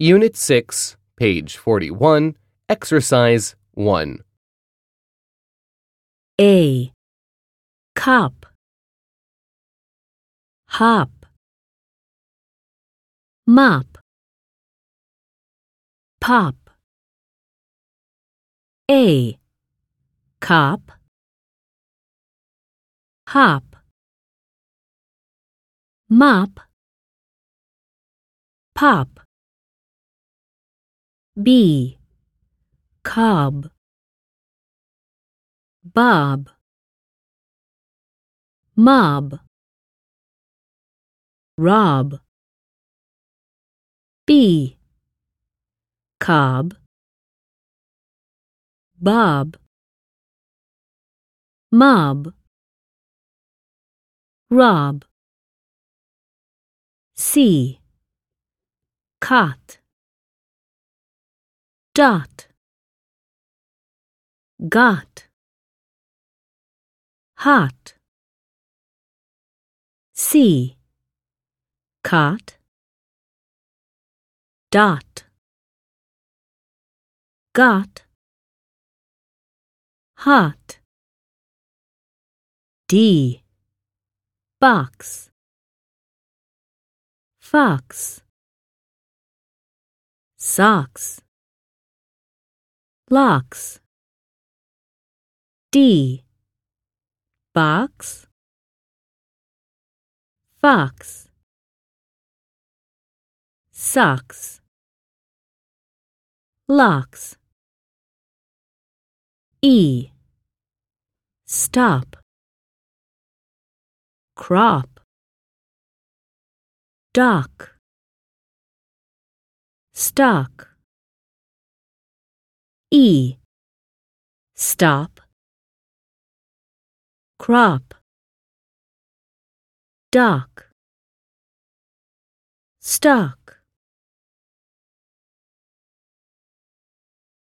Unit 6, page 41, Exercise 1. A. Cup. Hop. Mop. Pop. A. Cup. Hop. Mop. Pop. B. Cob. Bob. Mob. Rob. B. Cob. Bob. Mob. Rob. C. Cot. Dot. Got. Hot. C. Cot. Dot. Got. Hot. D. Box. Fox. Socks. Locks. D. Box. Fox. Socks. Locks. E. Stop. Crop. Dock. Stock. E. Stop. Crop. Dock. Stock.